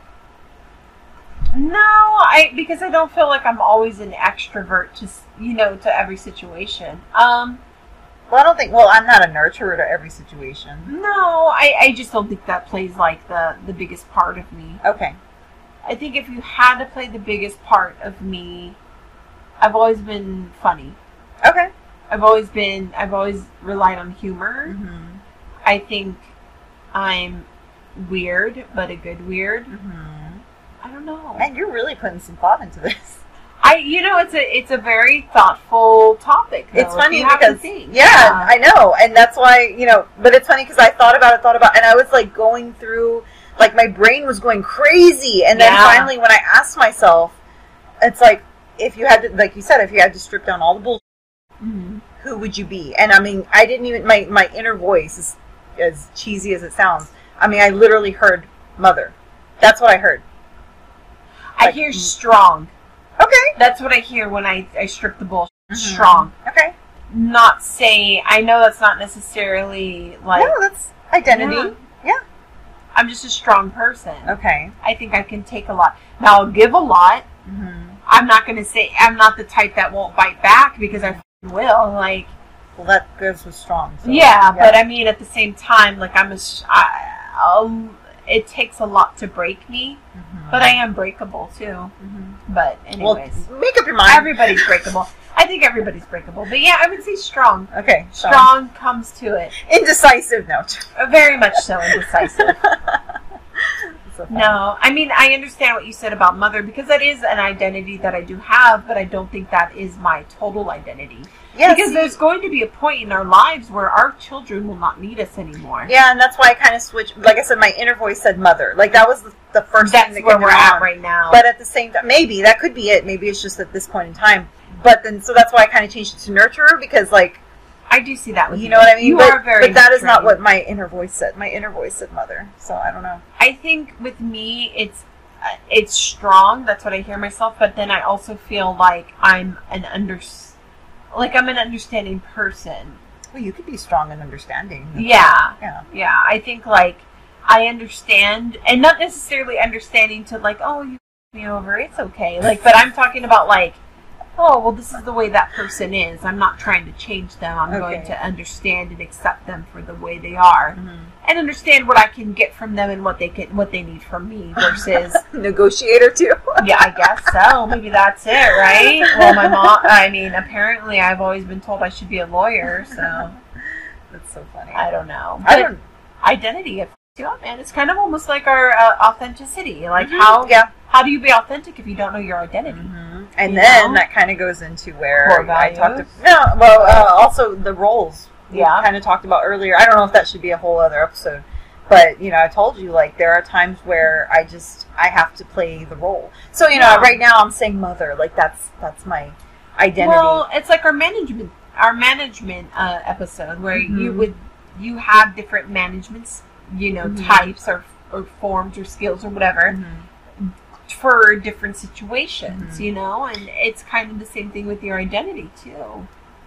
No, I because I don't feel like I'm always an extrovert to s- you know to every situation. Um, Well, I don't think. Well, I'm not a nurturer to every situation. no, I, I just don't think that plays like the the biggest part of me. Okay. I think if you had to play the biggest part of me, I've always been funny. Okay. I've always been. I've always relied on humor. Mm-hmm. I think I'm weird, but a good weird. Mm-hmm. I don't know. Man, you're really putting some thought into this. I, you know, it's a it's a very thoughtful topic. Though, It's if funny you have to because think. yeah, I know, and that's why you know. But it's funny because I thought about it, thought about, and I was like going through, like my brain was going crazy, and then Yeah. finally, when I asked myself, it's like if you had to, like you said, if you had to strip down all the bullshit, Mhm. who would you be? And I mean, I didn't even my my inner voice, is, as cheesy as it sounds, I mean, I literally heard mother. That's what I heard. I Like, hear strong. Okay. That's what I hear when I, I strip the bullshit. Mhm. Strong. Okay. Not say, I know that's not necessarily like, No, that's identity. Yeah. I'm just a strong person. Okay. I think I can take a lot. Now, I'll give a lot. Mm-hmm. I'm not going to say, I'm not the type that won't bite back because I f***ing will. Like, Well, that goes with strong. So, yeah, but I mean, at the same time, like, I'm a, sh- I, I'll, it takes a lot to break me, Mhm. but I am breakable too. Mhm. But Well, anyways, make up your mind. everybody's breakable. I think everybody's breakable. But yeah, I would say strong. Okay. Strong. Strong comes to it. Indecisive. No. Uh, Very much so indecisive. It's for fun. No, I mean, I understand what you said about mother, because that is an identity that I do have, but I don't think that is my total identity. Yeah, because see, there's going to be a point in our lives where our children will not need us anymore. yeah, and that's why I kind of switched. Like I said, my inner voice said mother. Like that was the, the first That's thing that where came we're around. at right now. But at the same time, maybe that could be it. Maybe it's just at this point in time. But then, so that's why I kind of changed it to nurturer, because like, I do see that with you. you know what I mean? You but, are very but that is not nurturing. what my inner voice said. My inner voice said mother. So I don't know. I think with me, it's uh, it's strong. That's what I hear myself. But then I also feel like I'm an under, like I'm an understanding person. Well, you could be strong and understanding. Yeah, Yeah. yeah. I think like I understand, and not necessarily understanding to like, oh, you me over, it's okay. Like, but I'm talking about like, oh, well, this is the way that person is. I'm not trying to change them. I'm going Okay. to understand and accept them for the way they are, Mhm. and understand what I can get from them and what they can, what they need from me. Versus, Negotiator too. yeah, I guess so. Maybe that's it, right? Well, my mom. I mean, apparently, I've always been told I should be a lawyer, so That's so funny. I don't know. I But don't. identity, yeah, man, it's kind of almost like our uh, authenticity. Like Mhm. how Yeah. how do you be authentic if you don't know your identity? Mhm. And You then know? that kind of goes into where Core I talked to values? no, well, uh, also the roles we Yeah. kind of talked about earlier. I don't know if that should be a whole other episode, but you know, I told you like there are times where I just I have to play the role. So you know, Yeah. right now I'm saying mother, like that's that's my identity. Well, it's like our management our management uh, episode where you Mhm. would you have different managements, you know, Mhm. types or or forms or skills or whatever Mhm. for different situations, Mhm. you know, and it's kind of the same thing with your identity too.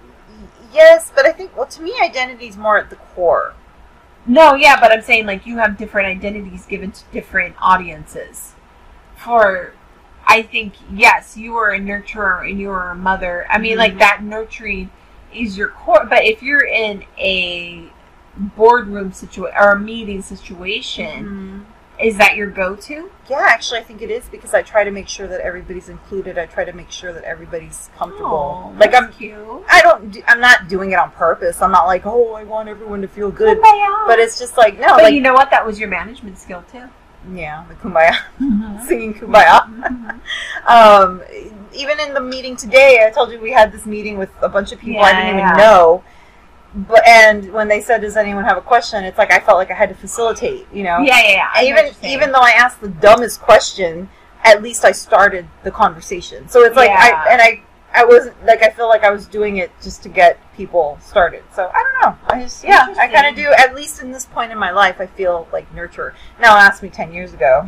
Yes, but I think well to me identity is more at the core. No, yeah, but I'm saying like you have different identities given to different audiences. For, I think, yes, you are a nurturer and you are a mother. I mean, Mhm. like that nurturing is your core. But if you're in a boardroom situation or a meeting situation, is that your go-to? Yeah, actually, I think it is because I try to make sure that everybody's included. I try to make sure that everybody's comfortable. Oh, like that's I'm, cute. I don't. Do, I'm not doing it on purpose. I'm not like, oh, I want everyone to feel good. Kumbaya. But it's just like no, But like you know what? That was your management skill too. yeah, the kumbaya, Mm-hmm. singing kumbaya. um, even in the meeting today, I told you we had this meeting with a bunch of people I Yeah, didn't yeah. even know. But and when they said, "Does anyone have a question?" It's like I felt like I had to facilitate. You know. Yeah, yeah, yeah. I know what even you're saying. even though I asked the dumbest question, at least I started the conversation. So it's like Yeah. I and I I wasn't like I feel like I was doing it just to get people started. So I don't know. I just yeah, I kind of Interesting. do. At least in this point in my life, I feel like nurturer. Now ask me ten years ago.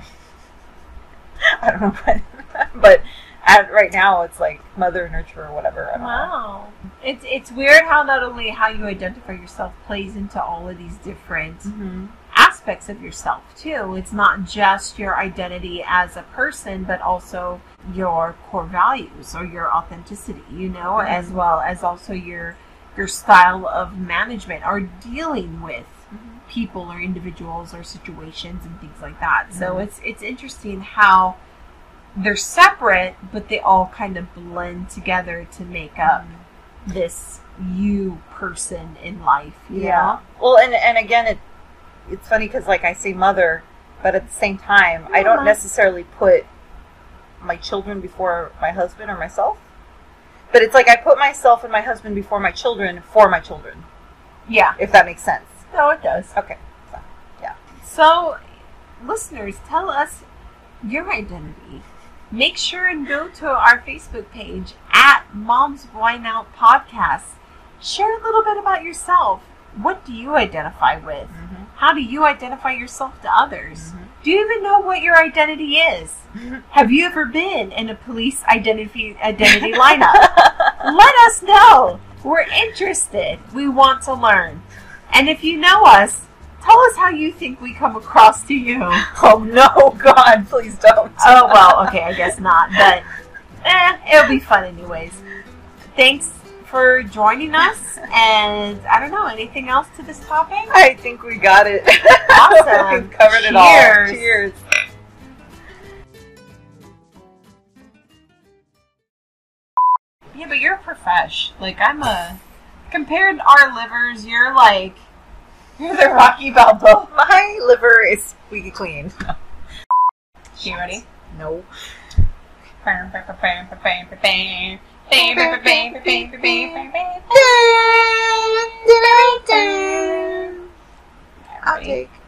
I don't know, but but at, right now it's like mother, nurturer, whatever. I don't know. Wow. It's it's weird how not only how you identify yourself plays into all of these different Mm-hmm. aspects of yourself too. It's not just your identity as a person, but also your core values or your authenticity, you know, Mhm. as well as also your your style of management or dealing with Mhm. people or individuals or situations and things like that. So Mhm. it's it's interesting how they're separate, but they all kind of blend together to make up this you person in life. You Yeah. know? Well, and and again, it it's funny because like I say mother, but at the same time, I Yeah. don't necessarily put my children before my husband or myself. But it's like I put myself and my husband before my children for my children, Yeah. if that makes sense. No, it does. Okay. So, listeners, tell us your identity. Make sure and go to our Facebook page at Mom's Wine Out Podcast. Share a little bit about yourself. What do you identify with? Mm-hmm. How do you identify yourself to others? Mhm. Do you even know what your identity is? Have you ever been in a police identity identity lineup? Let us know. We're interested. We want to learn. And if you know us, tell us how you think we come across to you. Oh no, God, please don't. Oh, well, okay, I guess not. But eh, it'll be fun anyways. Thanks for joining us. And I don't know, anything else to this topic? I think we got it. Awesome. We've covered it all. Cheers. Cheers. Yeah, but you're a profesh. Like, I'm a... Compared our livers, you're like... You're the Rocky Balboa. My liver is squeaky clean. You ready? No. I'll take.